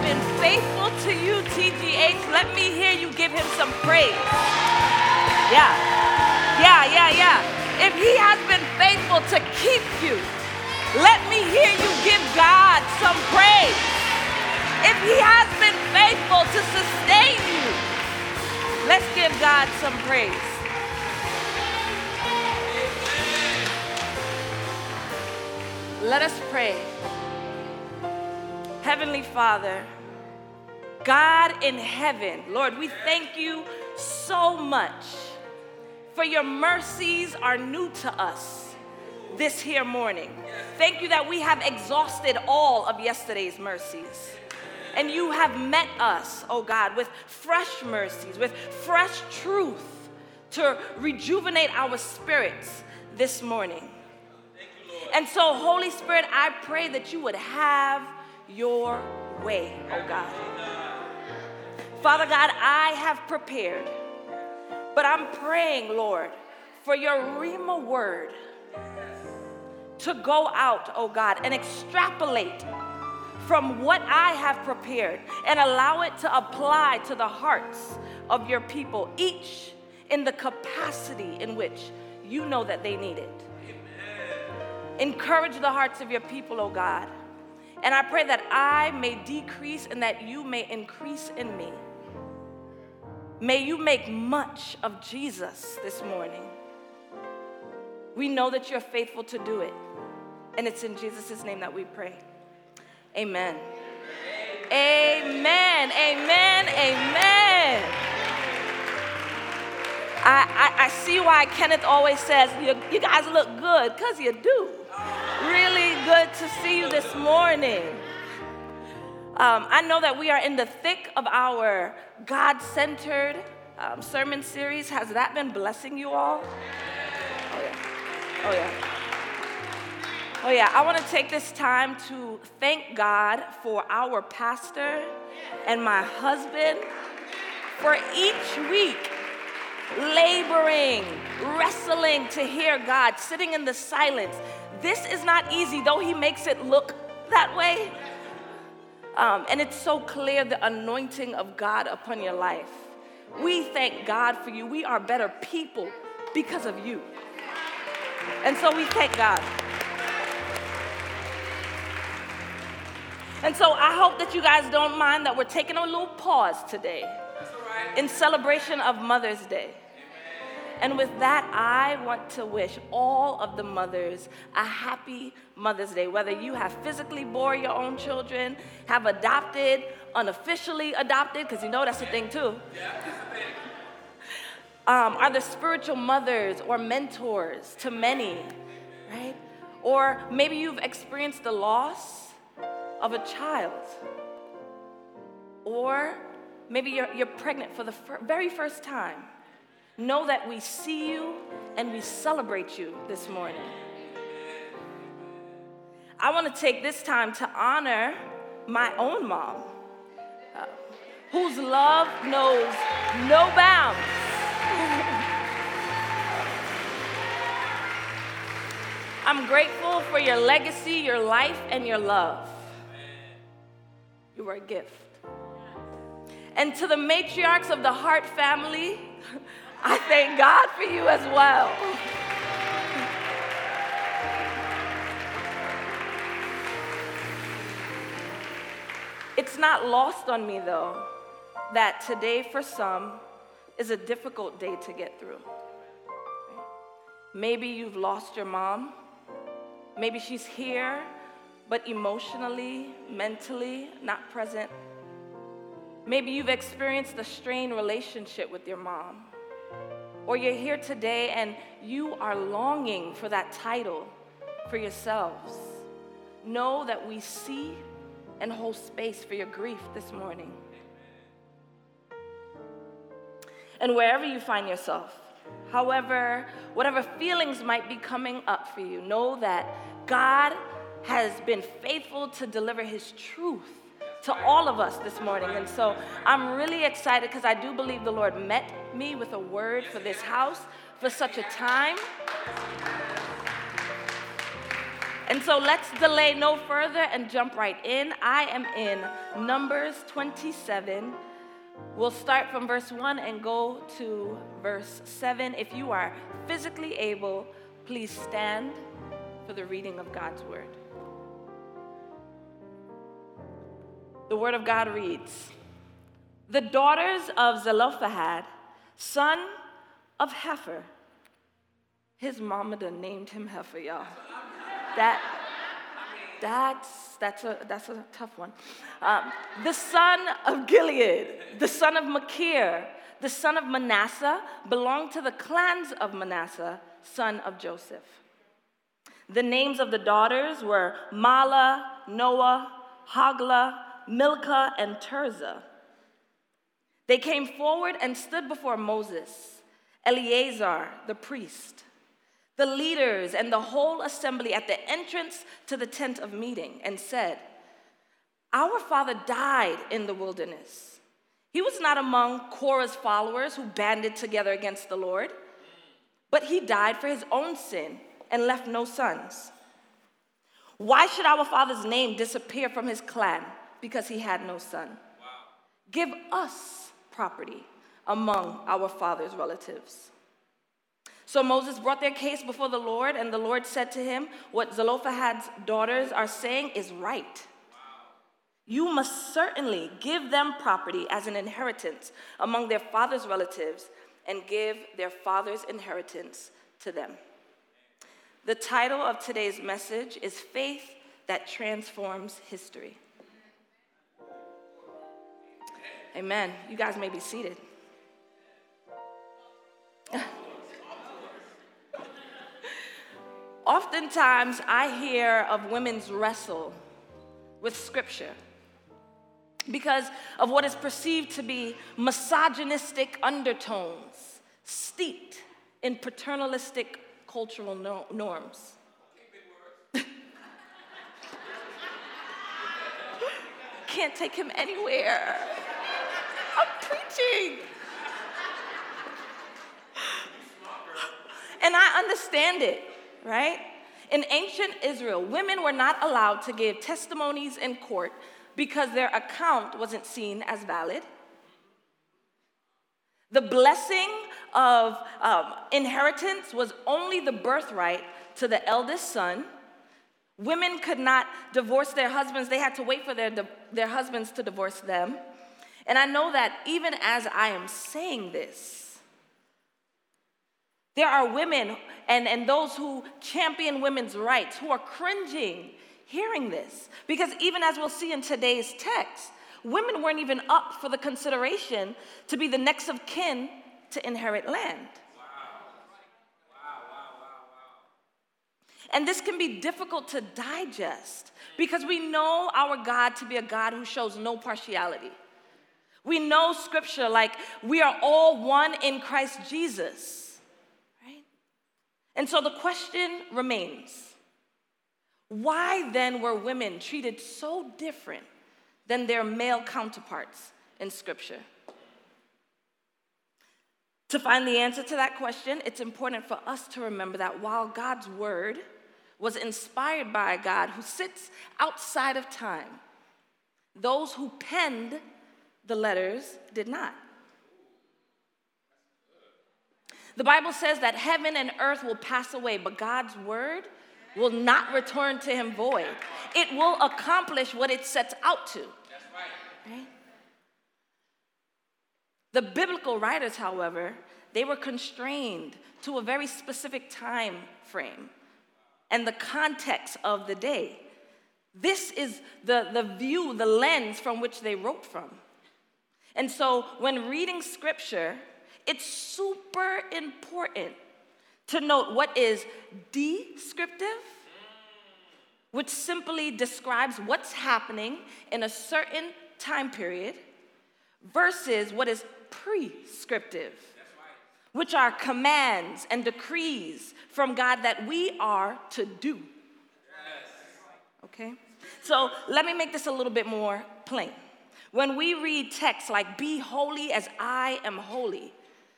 been faithful to you, TGH, let me hear you give him some praise. Yeah. If he has been faithful to keep you, let me hear you give God some praise. If he has been faithful to sustain you, let's give God some praise. Let us pray. Heavenly Father, God in heaven, Lord, we thank you so much for your mercies are new to us this here morning. Thank you that we have exhausted all of yesterday's mercies. And you have met us, oh God, with fresh mercies, with fresh truth to rejuvenate our spirits this morning. And so, Holy Spirit, I pray that you would have your way, oh God. Father God, I have prepared, but I'm praying, Lord, for your Rhema word to go out, oh God, and extrapolate from what I have prepared and allow it to apply to the hearts of your people, each in the capacity in which you know that they need it. Encourage the hearts of your people, oh God. And I pray that I may decrease and that you may increase in me. May you make much of Jesus this morning. We know that you're faithful to do it. And it's in Jesus' name that we pray. Amen. Amen. Amen. Amen. I see why Kenneth always says, you guys look good, because you do. Really good to see you this morning. I know that we are in the thick of our God-centered sermon series. Has that been blessing you all? Oh yeah. I want to take this time to thank God for our pastor and my husband for each week laboring, wrestling to hear God, sitting in the silence. This is not easy, though he makes it look that way. And it's so clear the anointing of God upon your life. We thank God for you. We are better people because of you. And so we thank God. And so I hope that you guys don't mind that we're taking a little pause today in celebration of Mother's Day. And with that, I want to wish all of the mothers a happy Mother's Day. Whether you have physically bore your own children, have adopted, unofficially adopted, because you know that's a thing too. Are the spiritual mothers or mentors to many, right? Or maybe you've experienced the loss of a child. Or maybe you're pregnant for the very first time. Know that we see you and we celebrate you this morning. I want to take this time to honor my own mom, whose love knows no bounds. I'm grateful for your legacy, your life, and your love. You are a gift. And to the matriarchs of the Hart family, I thank God for you as well. It's not lost on me, though, that today for some is a difficult day to get through. Maybe you've lost your mom. Maybe she's here, but emotionally, mentally, not present. Maybe you've experienced a strained relationship with your mom. Or you're here today and you are longing for that title for yourselves. Know that we see and hold space for your grief this morning. And wherever you find yourself, however, whatever feelings might be coming up for you, know that God has been faithful to deliver his truth to all of us this morning. And so I'm really excited because I do believe the Lord met me with a word for this house for such a time. And so let's delay no further and jump right in. I am in Numbers 27. We'll start from verse 1 and go to verse 7. If you are physically able, please stand for the reading of God's word. The word of God reads, "The daughters of Zelophehad, son of Heifer." His mama done named him Heifer, y'all. That's a tough one. The son of Gilead, the son of Machir, the son of Manasseh, belonged to the clans of Manasseh, son of Joseph. The names of the daughters were Mahlah, Noah, Hoglah, Milcah, and Tirzah. They came forward and stood before Moses, Eleazar, the priest, the leaders, and the whole assembly at the entrance to the tent of meeting, and said, "Our father died in the wilderness. He was not among Korah's followers who banded together against the Lord, but he died for his own sin and left no sons. Why should our father's name disappear from his clan because he had no son? Give us property among our father's relatives." So Moses brought their case before the Lord, and the Lord said to him, "What Zelophehad's daughters are saying is right. You must certainly give them property as an inheritance among their father's relatives and give their father's inheritance to them." The title of today's message is Faith That Transforms History. Amen. You guys may be seated. Oftentimes, I hear of women's wrestle with Scripture because of what is perceived to be misogynistic undertones steeped in paternalistic cultural norms. Can't take him anywhere. I'm preaching. And I understand it, right? In ancient Israel, women were not allowed to give testimonies in court because their account wasn't seen as valid. The blessing of inheritance was only the birthright to the eldest son. Women could not divorce their husbands. They had to wait for their husbands to divorce them. And I know that even as I am saying this, there are women and those who champion women's rights who are cringing hearing this. Because even as we'll see in today's text, women weren't even up for the consideration to be the next of kin to inherit land. And this can be difficult to digest because we know our God to be a God who shows no partiality. We know Scripture like we are all one in Christ Jesus, right? And so the question remains, why then were women treated so different than their male counterparts in Scripture? To find the answer to that question, it's important for us to remember that while God's word was inspired by a God who sits outside of time, those who penned the letters did not. The Bible says that heaven and earth will pass away, but God's word will not return to him void. It will accomplish what it sets out to. That's right. The biblical writers, however, they were constrained to a very specific time frame and the context of the day. This is the view, the lens from which they wrote from. And so when reading Scripture, it's super important to note what is descriptive, which simply describes what's happening in a certain time period, versus what is prescriptive, which are commands and decrees from God that we are to do. Okay? So let me make this a little bit more plain. When we read texts like, "Be holy as I am holy,"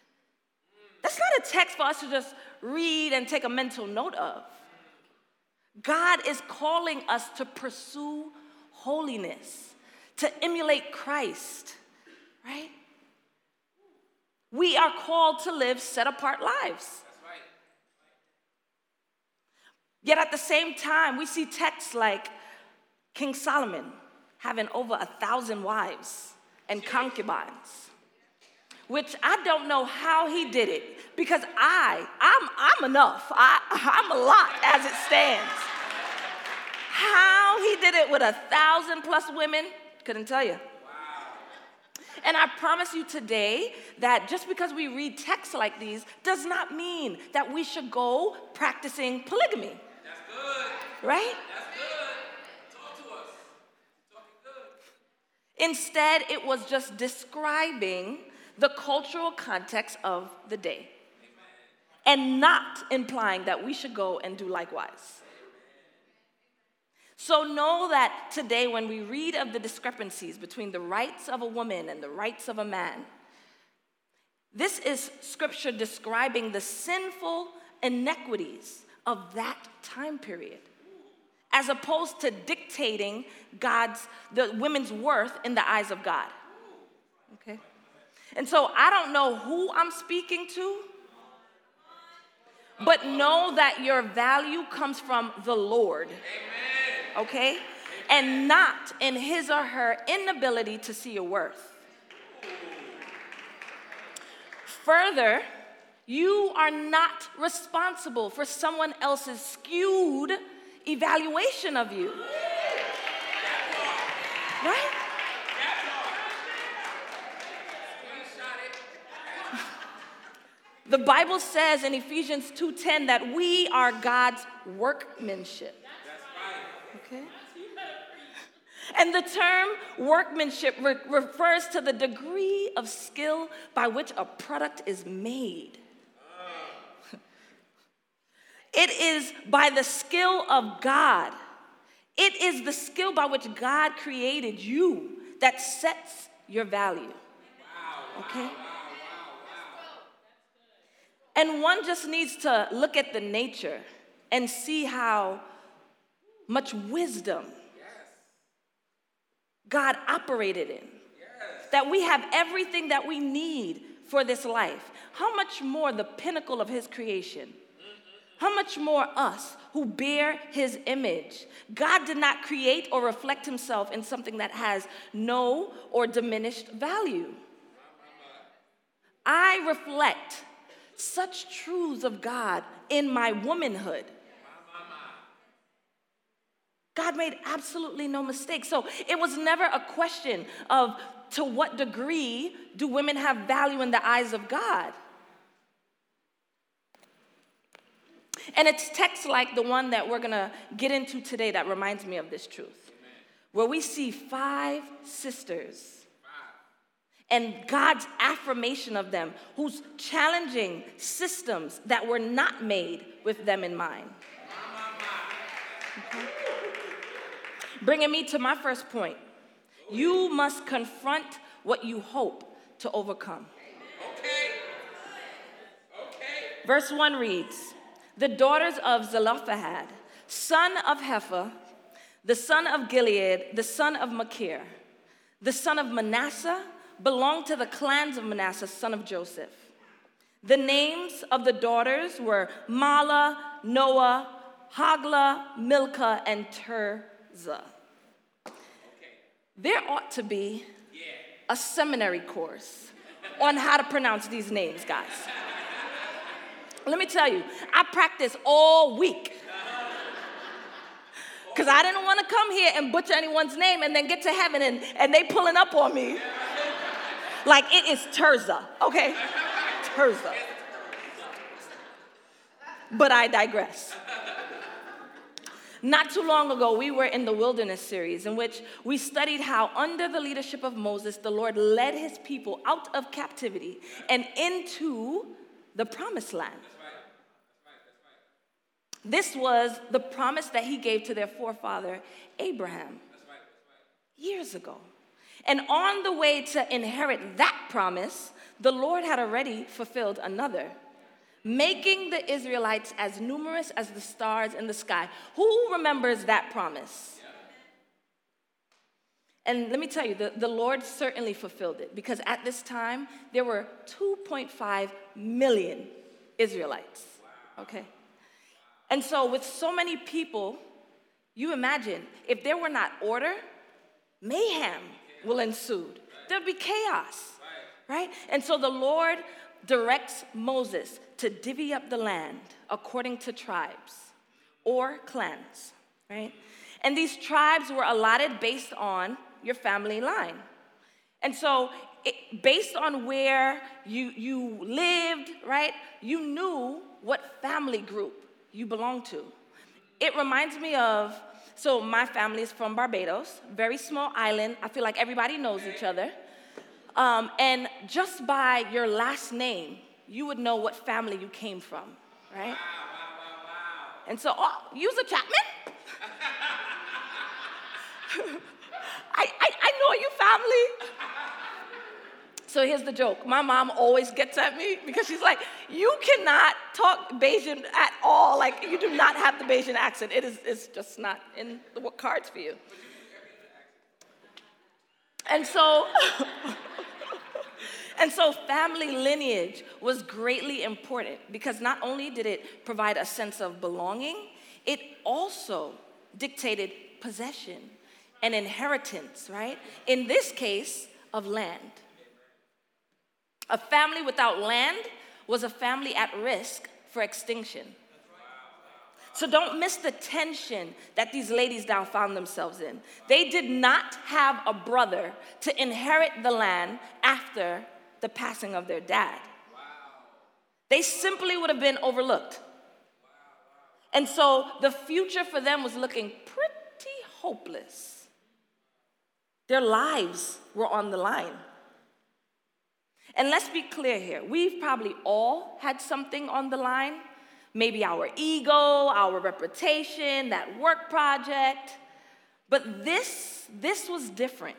that's not a text for us to just read and take a mental note of. God is calling us to pursue holiness, to emulate Christ, right? We are called to live set-apart lives. Yet at the same time, we see texts like King Solomon having over 1,000 wives and concubines, which I don't know how he did it, because I'm enough. I'm a lot as it stands. How he did it with 1,000+ women, couldn't tell you. And I promise you today that just because we read texts like these does not mean that we should go practicing polygamy. That's good. Right? That's good. Talk to us. Talking good. Instead, it was just describing the cultural context of the day, and not implying that we should go and do likewise. So know that today when we read of the discrepancies between the rights of a woman and the rights of a man, this is scripture describing the sinful inequities of that time period, as opposed to dictating the women's worth in the eyes of God. Okay? And so I don't know who I'm speaking to, but know that your value comes from the Lord. Okay? And not in his or her inability to see your worth. Further, you are not responsible for someone else's skewed evaluation of you. Right? The Bible says in Ephesians 2:10 that we are God's workmanship. Okay? And the term workmanship refers to the degree of skill by which a product is made. It is by the skill of God. It is the skill by which God created you that sets your value. Okay? And one just needs to look at the nature and see how much wisdom God operated in. That we have everything that we need for this life. How much more the pinnacle of his creation? How much more us who bear his image? God did not create or reflect himself in something that has no or diminished value. I reflect such truths of God in my womanhood. God made absolutely no mistake. So it was never a question of to what degree do women have value in the eyes of God. And it's texts like the one that we're going to get into today that reminds me of this truth. Where we see 5 sisters and God's affirmation of them, who's challenging systems that were not made with them in mind. Okay. Bringing me to my first point. You must confront what you hope to overcome. Okay. Verse 1 reads, the daughters of Zelophehad, son of Hepher, the son of Gilead, the son of Machir, the son of Manasseh, belonged to the clans of Manasseh, son of Joseph. The names of the daughters were Mahlah, Noah, Hoglah, Milcah, and Tirzah. There ought to be a seminary course on how to pronounce these names, guys. Let me tell you, I practiced all week. Because I didn't want to come here and butcher anyone's name and then get to heaven and they pulling up on me. Like it is Tirzah, okay? Tirzah. But I digress. Not too long ago, we were in the Wilderness series in which we studied how under the leadership of Moses, the Lord led his people out of captivity and into the promised land. This was the promise that he gave to their forefather, Abraham, years ago. And on the way to inherit that promise, the Lord had already fulfilled another making the Israelites as numerous as the stars in the sky. Who remembers that promise? And let me tell you, the Lord certainly fulfilled it, because at this time, there were 2.5 million Israelites, okay? And so with so many people, you imagine, if there were not order, mayhem will ensue. There'd be chaos, right? And so the Lord directs Moses to divvy up the land according to tribes or clans, right? And these tribes were allotted based on your family line. And so based on where you lived, right, you knew what family group you belonged to. It reminds me of, so my family is from Barbados, very small island. I feel like everybody knows each other. And just by your last name, you would know what family you came from, right? Wow. And so, you's a Chapman? I know you family. So here's the joke. My mom always gets at me because she's like, you cannot talk Bayesian at all. Like, you do not have the Bayesian accent. It's just not in the cards for you. And so, family lineage was greatly important because not only did it provide a sense of belonging, it also dictated possession and inheritance, right? In this case, of land. A family without land was a family at risk for extinction. So don't miss the tension that these ladies now found themselves in. They did not have a brother to inherit the land after the passing of their dad. They simply would have been overlooked. And so the future for them was looking pretty hopeless. Their lives were on the line. And let's be clear here. We've probably all had something on the line. Maybe our ego, our reputation, that work project. But this was different.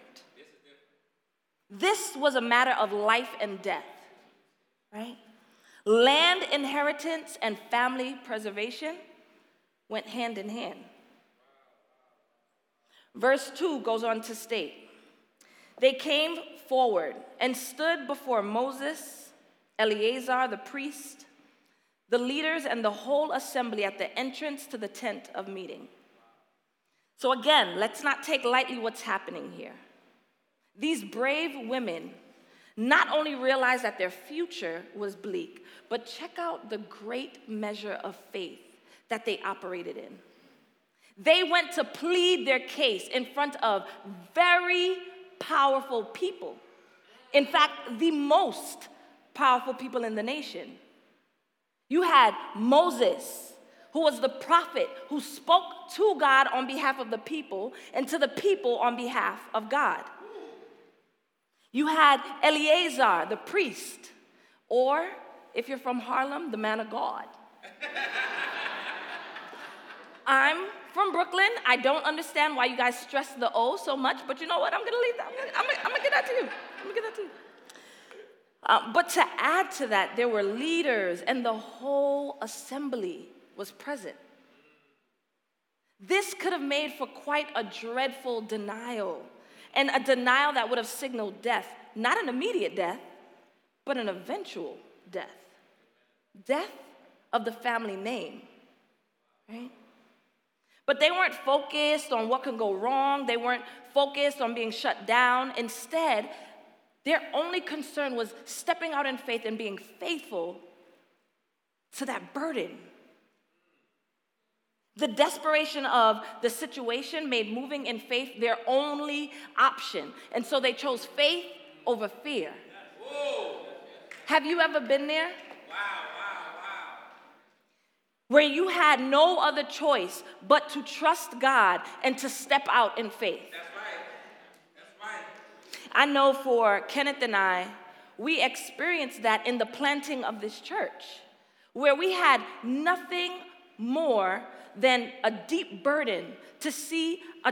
This was a matter of life and death, right? Land inheritance and family preservation went hand in hand. Verse 2 goes on to state, they came forward and stood before Moses, Eleazar the priest, the leaders, and the whole assembly at the entrance to the tent of meeting. So again, let's not take lightly what's happening here. These brave women not only realized that their future was bleak, but check out the great measure of faith that they operated in. They went to plead their case in front of very powerful people. In fact, the most powerful people in the nation. You had Moses, who was the prophet who spoke to God on behalf of the people and to the people on behalf of God. You had Eleazar, the priest, or if you're from Harlem, the man of God. I'm from Brooklyn. I don't understand why you guys stress the O so much, but you know what? I'm going to leave that. I'm going to get that to you. I'm going to get that to you. But to add to that, there were leaders, and the whole assembly was present. This could have made for quite a dreadful denial, and a denial that would have signaled death, not an immediate death, but an eventual death. Death of the family name, right? But they weren't focused on what could go wrong. They weren't focused on being shut down. Instead, their only concern was stepping out in faith and being faithful to that burden. The desperation of the situation made moving in faith their only option. And so they chose faith over fear. Whoa. Have you ever been there? Wow. Where you had no other choice but to trust God and to step out in faith. That's right. I know for Kenneth and I, we experienced that in the planting of this church, where we had nothing more than a deep burden to see a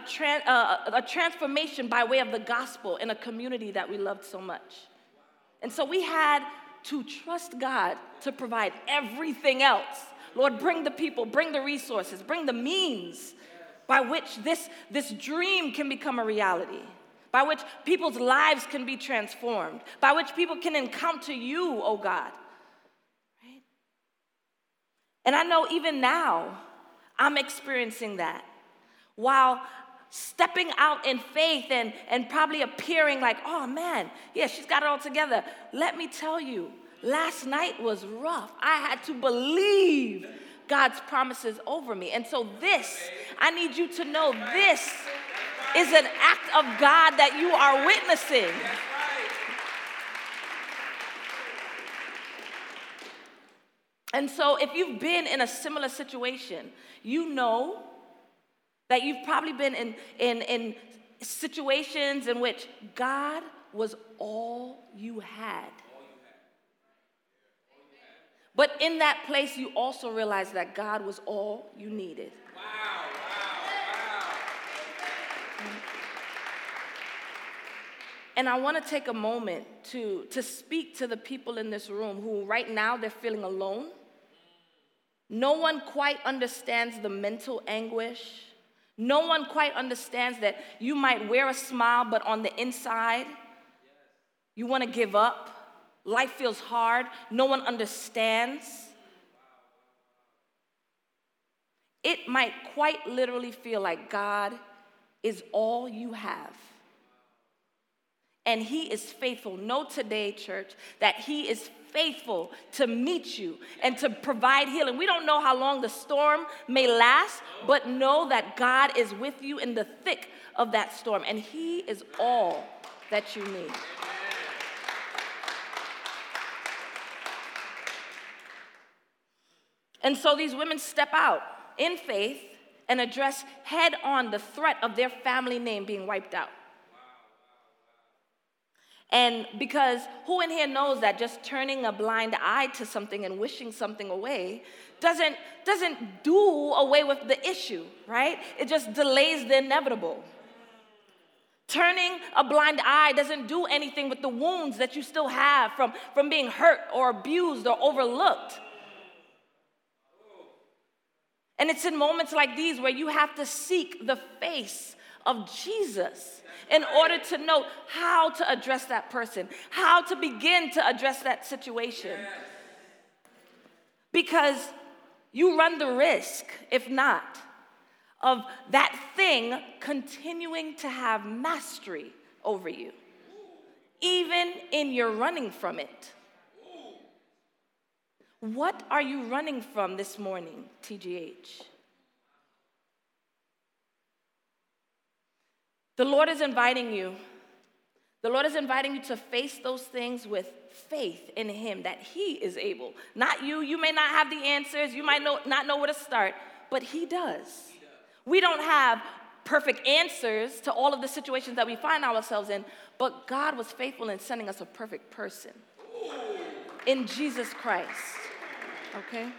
transformation by way of the gospel in a community that we loved so much. And so we had to trust God to provide everything else. Lord, bring the people, bring the resources, bring the means by which this dream can become a reality, by which people's lives can be transformed, by which people can encounter you, oh God. Right? And I know even now, I'm experiencing that. While stepping out in faith and probably appearing like, oh man, yeah, she's got it all together. Let me tell you, last night was rough. I had to believe God's promises over me. And so I need you to know this is an act of God that you are witnessing. And so if you've been in a similar situation, you know that you've probably been in situations in which God was all you had. But in that place, you also realized that God was all you needed. Wow. And I want to take a moment to speak to the people in this room who right now they're feeling alone. No one quite understands the mental anguish. No one quite understands that you might wear a smile, but on the inside, you want to give up. Life feels hard. No one understands. It might quite literally feel like God is all you have. And he is faithful. Know today, church, that he is faithful to meet you and to provide healing. We don't know how long the storm may last, but know that God is with you in the thick of that storm, and he is all that you need. And so these women step out in faith and address head on the threat of their family name being wiped out. And because who in here knows that just turning a blind eye to something and wishing something away doesn't do away with the issue, right? It just delays the inevitable. Turning a blind eye doesn't do anything with the wounds that you still have from being hurt or abused or overlooked. And it's in moments like these where you have to seek the face of Jesus in order to know how to address that person, how to begin to address that situation. Because you run the risk, if not, of that thing continuing to have mastery over you, even in your running from it. What are you running from this morning, TGH? The Lord is inviting you. The Lord is inviting you to face those things with faith in him, that he is able. Not you. You may not have the answers. You might not know where to start, but he does. We don't have perfect answers to all of the situations that we find ourselves in, but God was faithful in sending us a perfect person in Jesus Christ. Okay?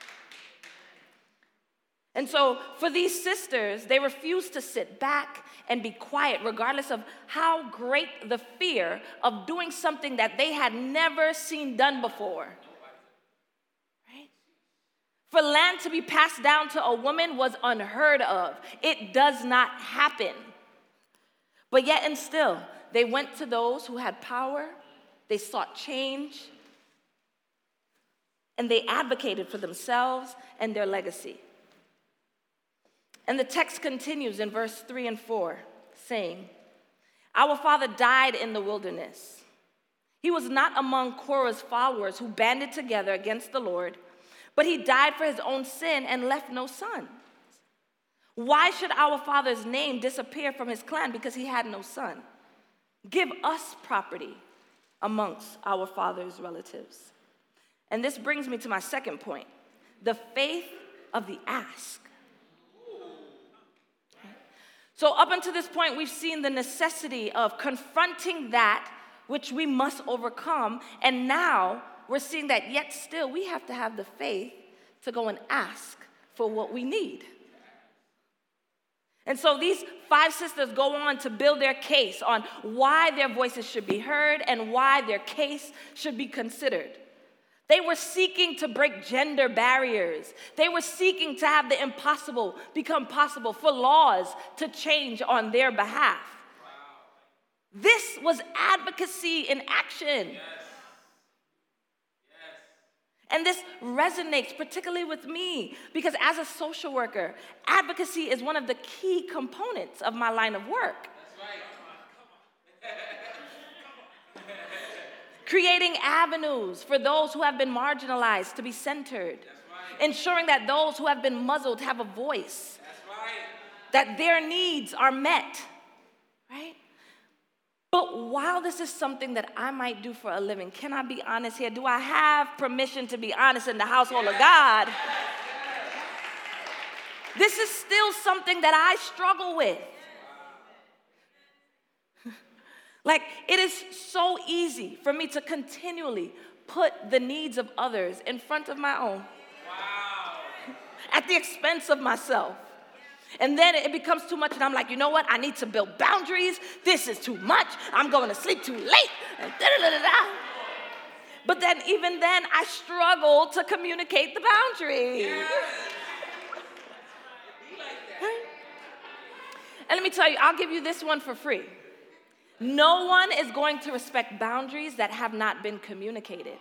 And so for these sisters, they refused to sit back and be quiet, regardless of how great the fear of doing something that they had never seen done before. Right? For land to be passed down to a woman was unheard of. It does not happen. But yet and still, they went to those who had power, they sought change, and they advocated for themselves and their legacy. And the text continues in verse 3 and 4, saying, "Our father died in the wilderness. He was not among Korah's followers who banded together against the Lord, but he died for his own sin and left no son. Why should our father's name disappear from his clan because he had no son? Give us property amongst our father's relatives." And this brings me to my second point, the faith of the ask. So up until this point, we've seen the necessity of confronting that which we must overcome. And now we're seeing that yet still we have to have the faith to go and ask for what we need. And so these 5 sisters go on to build their case on why their voices should be heard and why their case should be considered. They were seeking to break gender barriers. They were seeking to have the impossible become possible, for laws to change on their behalf. Wow. This was advocacy in action. Yes. And this resonates particularly with me because as a social worker, advocacy is one of the key components of my line of work. That's right. Creating avenues for those who have been marginalized to be centered. Right. Ensuring that those who have been muzzled have a voice. That's right. That their needs are met. Right? But while this is something that I might do for a living, can I be honest here? Do I have permission to be honest in the household of God? This is still something that I struggle with. Like, it is so easy for me to continually put the needs of others in front of my own. Wow. At the expense of myself. And then it becomes too much, and I'm like, you know what? I need to build boundaries. This is too much. I'm going to sleep too late. And da-da-da-da-da. But then, even then, I struggle to communicate the boundary. Yeah. And let me tell you, I'll give you this one for free. No one is going to respect boundaries that have not been communicated.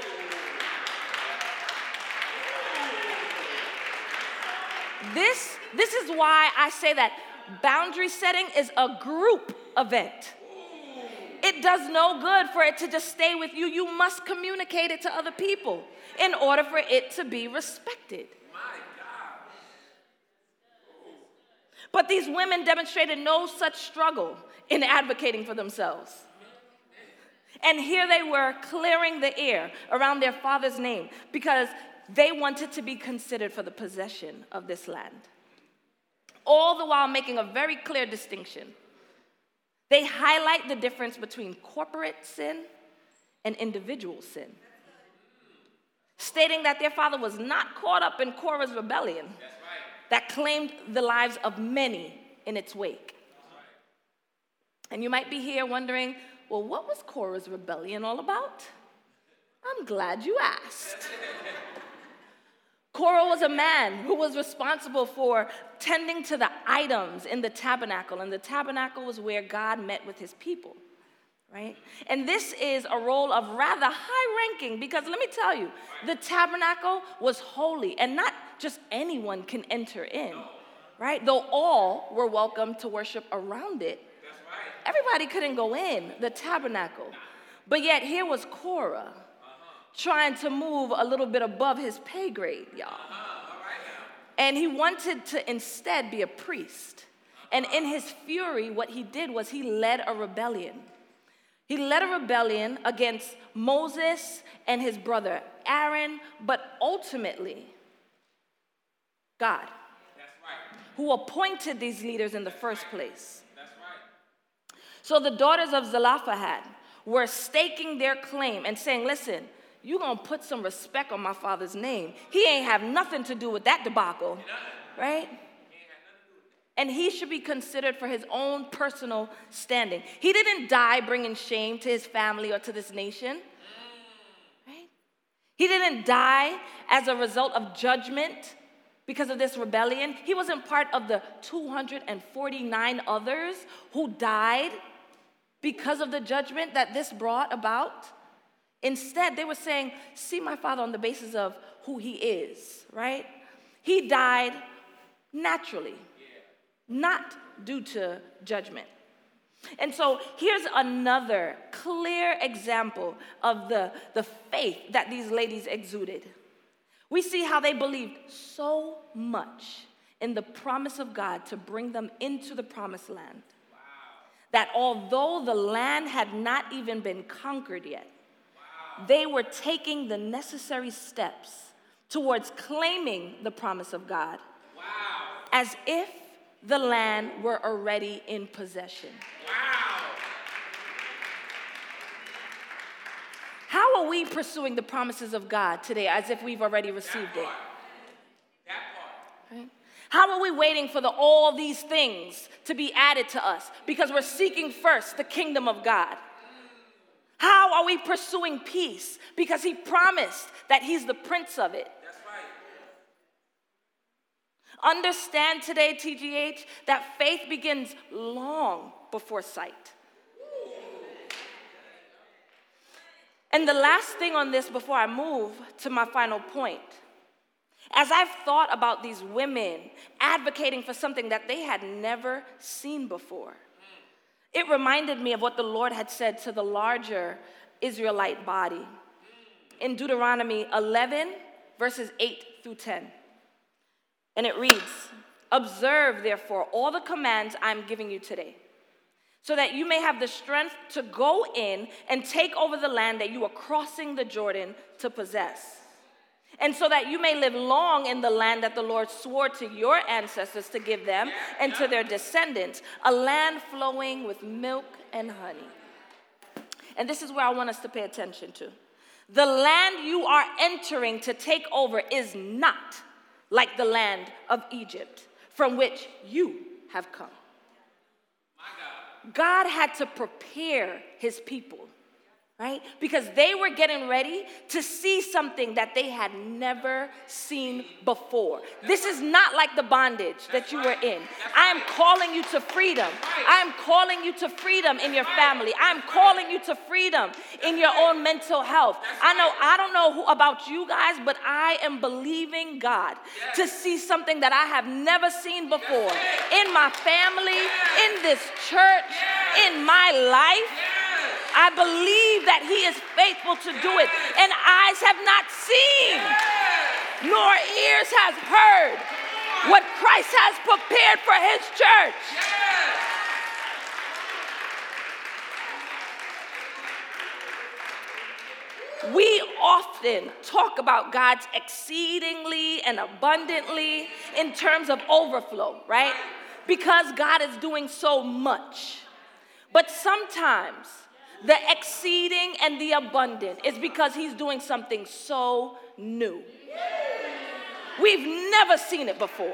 This is why I say that boundary setting is a group event. It does no good for it to just stay with you. You must communicate it to other people in order for it to be respected. But these women demonstrated no such struggle in advocating for themselves. And here they were clearing the air around their father's name because they wanted to be considered for the possession of this land. All the while making a very clear distinction. They highlight the difference between corporate sin and individual sin, stating that their father was not caught up in Korah's rebellion that claimed the lives of many in its wake. And you might be here wondering, well, what was Korah's rebellion all about? I'm glad you asked. Korah was a man who was responsible for tending to the items in the tabernacle, and the tabernacle was where God met with his people, right? And this is a role of rather high ranking because let me tell you, the tabernacle was holy, and not just anyone can enter in, right? Though all were welcome to worship around it. Everybody couldn't go in the tabernacle. But yet here was Korah trying to move a little bit above his pay grade, y'all. And he wanted to instead be a priest. And in his fury, what he did was he led a rebellion. He led a rebellion against Moses and his brother Aaron, but ultimately, God, who appointed these leaders in the first place. So the daughters of Zelophehad were staking their claim and saying, listen, you're going to put some respect on my father's name. He ain't have nothing to do with that debacle, right? And he should be considered for his own personal standing. He didn't die bringing shame to his family or to this nation, right? He didn't die as a result of judgment because of this rebellion. He wasn't part of the 249 others who died because of the judgment that this brought about. Instead, they were saying, see my father on the basis of who he is, right? He died naturally, not due to judgment. And so here's another clear example of the faith that these ladies exuded. We see how they believed so much in the promise of God to bring them into the promised land, that although the land had not even been conquered yet, they were taking the necessary steps towards claiming the promise of God, as if the land were already in possession. How are we pursuing the promises of God today as if we've already received it? Right? How are we waiting for all these things to be added to us? Because we're seeking first the kingdom of God. How are we pursuing peace? Because he promised that he's the prince of it. That's right. Understand today, TGH, that faith begins long before sight. And the last thing on this before I move to my final point, as I've thought about these women advocating for something that they had never seen before, it reminded me of what the Lord had said to the larger Israelite body in Deuteronomy 11, verses 8 through 10. And it reads, "Observe, therefore, all the commands I'm giving you today, so that you may have the strength to go in and take over the land that you are crossing the Jordan to possess. And so that you may live long in the land that the Lord swore to your ancestors to give them and to their descendants, a land flowing with milk and honey." And this is where I want us to pay attention to. The land you are entering to take over is not like the land of Egypt, from which you have come. God had to prepare his people, right? Because they were getting ready to see something that they had never seen before. This is not like the bondage that you were in. I am calling you to freedom. I am calling you to freedom in your family. I'm calling you to freedom in your own mental health. I don't know about you guys, but I am believing God to see something that I have never seen before in my family, in this church, in my life. I believe that he is faithful to do it. And eyes have not seen, nor ears has heard what Christ has prepared for his church. We often talk about God's exceedingly and abundantly in terms of overflow, right? Because God is doing so much. But sometimes the exceeding and the abundant is because he's doing something so new. We've never seen it before.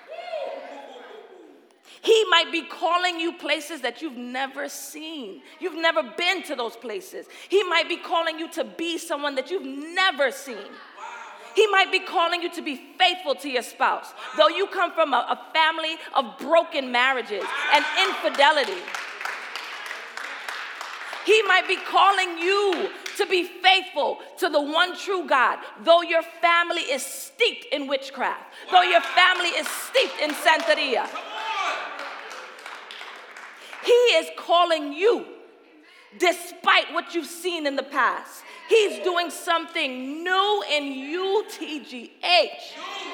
He might be calling you places that you've never seen. You've never been to those places. He might be calling you to be someone that you've never seen. He might be calling you to be faithful to your spouse, though you come from a family of broken marriages and infidelity. He might be calling you to be faithful to the one true God, though your family is steeped in witchcraft, though your family is steeped in Santeria. He is calling you, despite what you've seen in the past. He's doing something new in you, TGH.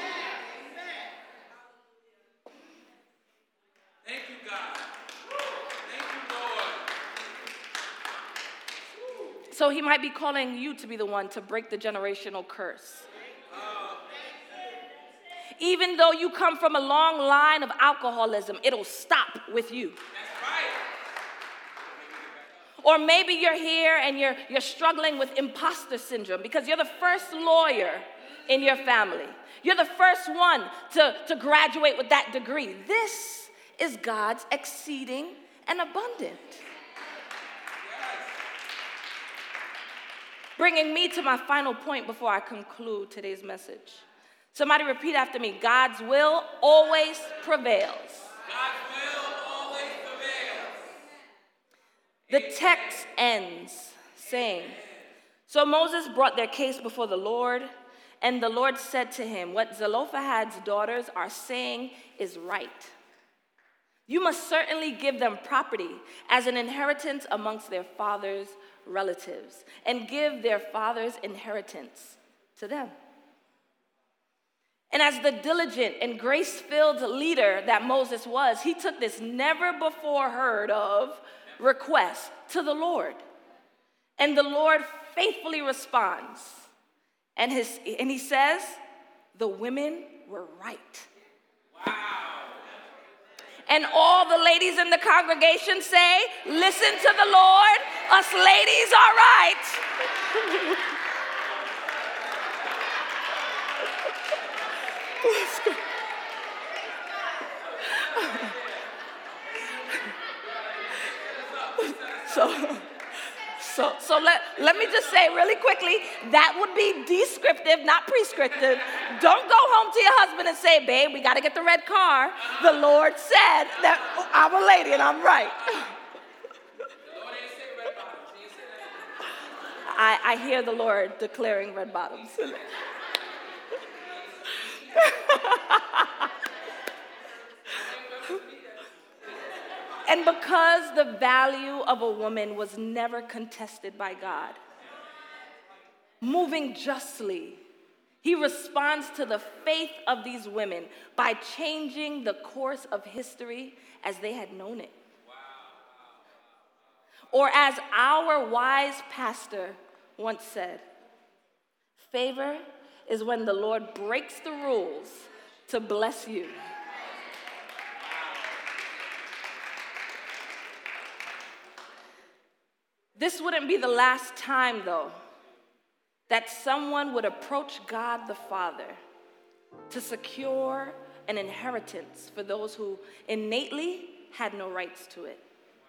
Thank you, God. Thank you, Lord. So he might be calling you to be the one to break the generational curse. Even though you come from a long line of alcoholism, it'll stop with you. That's right. Or maybe you're here and you're struggling with imposter syndrome because you're the first lawyer in your family. You're the first one to graduate with that degree. This is God's exceeding and abundant. Bringing me to my final point before I conclude today's message. Somebody repeat after me. God's will always prevails. God's will always prevails. The text ends saying, "So Moses brought their case before the Lord, and the Lord said to him, 'What Zelophehad's daughters are saying is right. You must certainly give them property as an inheritance amongst their father's relatives, and give their father's inheritance to them.'" And as the diligent and grace-filled leader that Moses was, he took this never-before-heard-of request to the Lord. And the Lord faithfully responds. And he says, "The women were right." Wow. And all the ladies in the congregation say, "Listen to the Lord, us ladies are right." So let me just say really quickly, that would be descriptive, not prescriptive. Don't go home to your husband and say, babe, we got to get the red car. The Lord said that I'm a lady and I'm right. I hear the Lord declaring red bottoms. And because the value of a woman was never contested by God, moving justly, he responds to the faith of these women by changing the course of history as they had known it. Or as our wise pastor once said, favor is when the Lord breaks the rules to bless you. This wouldn't be the last time, though, that someone would approach God the Father to secure an inheritance for those who innately had no rights to it.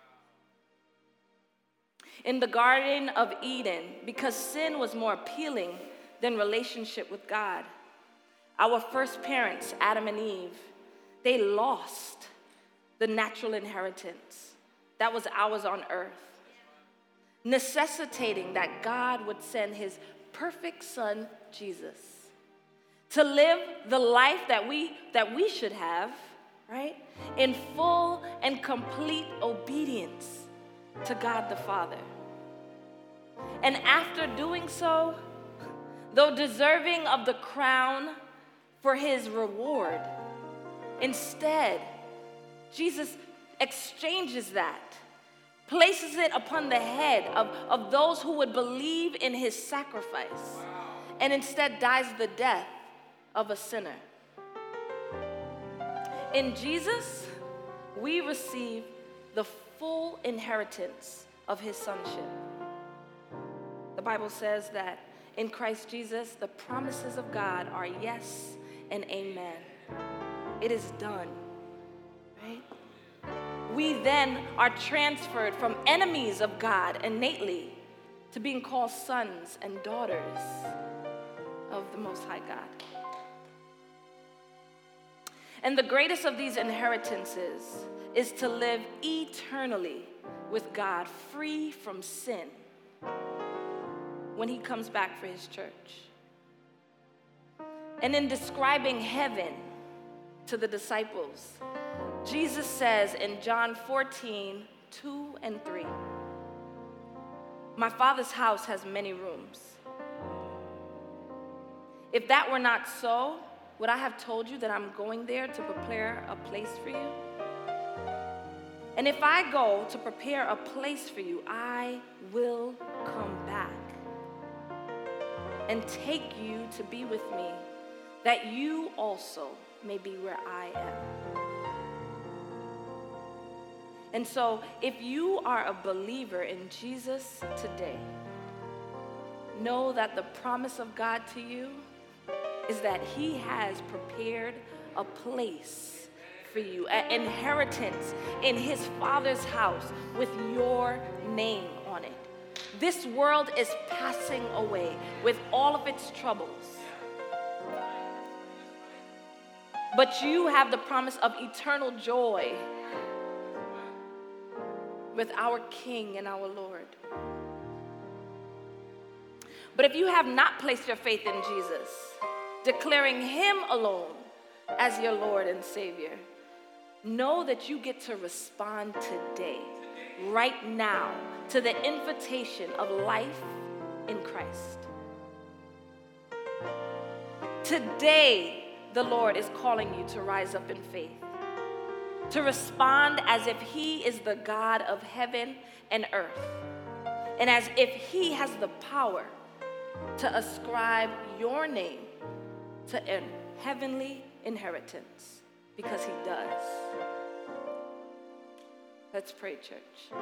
In the Garden of Eden, because sin was more appealing than relationship with God, our first parents, Adam and Eve, they lost the natural inheritance that was ours on earth, necessitating that God would send his perfect son, Jesus, to live the life that we should have, right? In full and complete obedience to God the Father. And after doing so, though deserving of the crown for his reward, instead, Jesus exchanges that, places it upon the head of those who would believe in his sacrifice, and instead dies the death of a sinner. In Jesus, we receive the full inheritance of his sonship. The Bible says that in Christ Jesus, the promises of God are yes and amen. It is done, right? We then are transferred from enemies of God innately to being called sons and daughters of the Most High God. And the greatest of these inheritances is to live eternally with God, free from sin, when he comes back for his church. And in describing heaven to the disciples, Jesus says in John 14, 2 and 3, my Father's house has many rooms. If that were not so, would I have told you that I'm going there to prepare a place for you? And if I go to prepare a place for you, I will come back and take you to be with me, that you also may be where I am. And so, if you are a believer in Jesus today, know that the promise of God to you is that he has prepared a place for you, an inheritance in his Father's house with your name on it. This world is passing away with all of its troubles, but you have the promise of eternal joy with our King and our Lord. But if you have not placed your faith in Jesus, declaring him alone as your Lord and Savior, know that you get to respond today, right now, to the invitation of life in Christ. Today, the Lord is calling you to rise up in faith, to respond as if he is the God of heaven and earth, and as if he has the power to ascribe your name to a heavenly inheritance, because he does. Let's pray, church.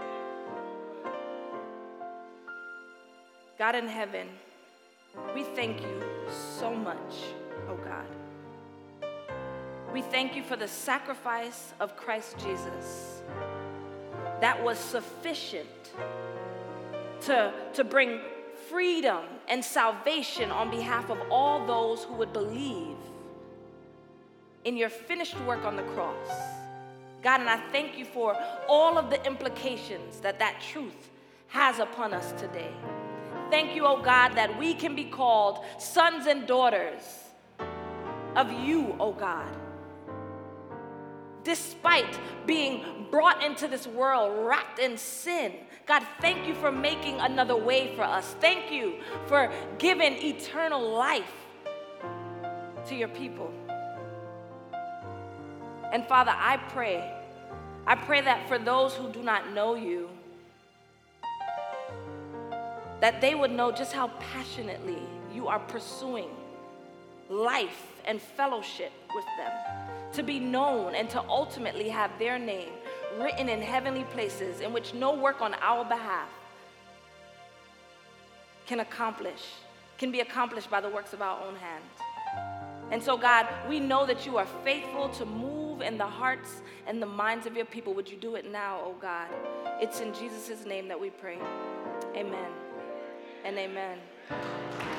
God in heaven, we thank you so much, oh God. We thank you for the sacrifice of Christ Jesus, that was sufficient to bring freedom and salvation on behalf of all those who would believe in your finished work on the cross. God, and I thank you for all of the implications that truth has upon us today. Thank you, oh God, that we can be called sons and daughters of you, oh God. Despite being brought into this world wrapped in sin, God, thank you for making another way for us. Thank you for giving eternal life to your people. And Father, I pray that for those who do not know you, that they would know just how passionately you are pursuing life and fellowship with them, to be known and to ultimately have their name written in heavenly places in which no work on our behalf can be accomplished by the works of our own hands. And so, God, we know that you are faithful to move in the hearts and the minds of your people. Would you do it now, oh God? It's in Jesus' name that we pray. Amen and amen.